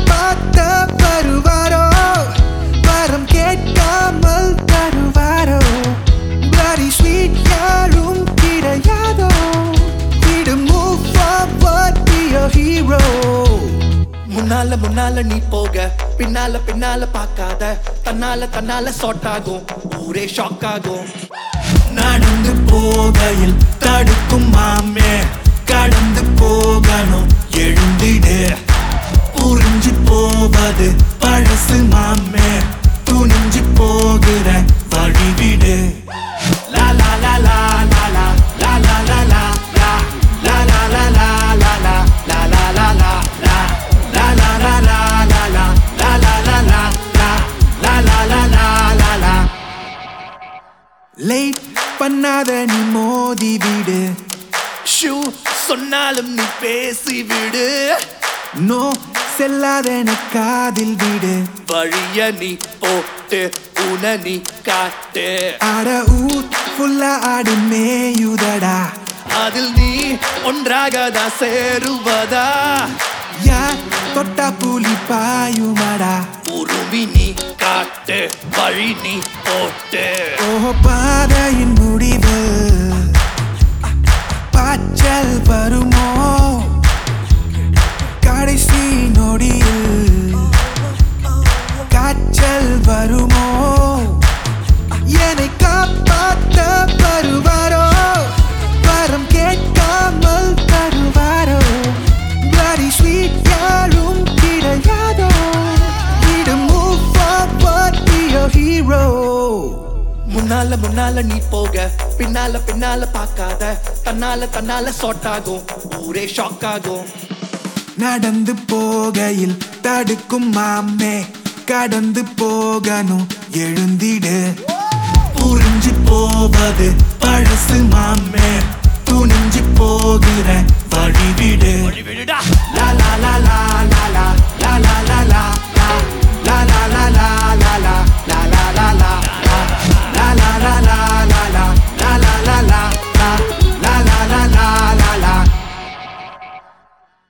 காப்பாத்த வருவாரோ வரம் கேட்காமல் தருவாரோ bloody sweet யாரும் கிடையாதோ we move forward be a hero முன்னால முன்னால நீ போக பின்னால பின்னால பார்க்காத தன்னால ஷார்ட் ஆகும் ஊரே ஷாக் ஆகும் நடந்து போகையில் தடுக்கும் மாமே கடந்து போகணும் எழுந்திடு புரிஞ்சு போவது பழசு மாமே துணிஞ்சு போகிற வழிவிடு லா லா லா லா லா லா லா லா லா லா லா லா லா லா லா லா லா லா லா லேட் பண்ணாத நீ மோதி விடு ஷூ சொன்னாலும் நீ பேசி விடு நோ செல்லாத நீ காதில் விடு வழிய நீ போட்டு உன நீ காட்டு ஆட ஊர் ஃபுல்லா ஆடி மேயுதடா அதில் நீ ஒன்றாகதா சேருவதா யார் தொட்டா புலி பாயுமடா உருவி நீ காட்டு வழி நீ போட்டு ஓ பாதையின் முடிவு பாய்ச்சல் வருமோ கடைசி நொடியில் காய்ச்சல் வருமோ என்னை காப்பாத்த வருவாரோ வரம் கேட்காமல் தருவாரோ bloody sweet யாரும் கிடையாதோ we move forward be a hero முன்னால முன்னால நீ போக பின்னால பின்னால பார்க்காத தன்னால ஷார்ட் ஆகும் ஊரே ஷாக் ஆகும் நடந்து போகையில் தடுக்கும் மாமே கடந்து போகணும் எழுந்திடு புரிஞ்சு போவது பழசு மாமே துணிஞ்சு போகிற வழிவிடு லா லா லா லா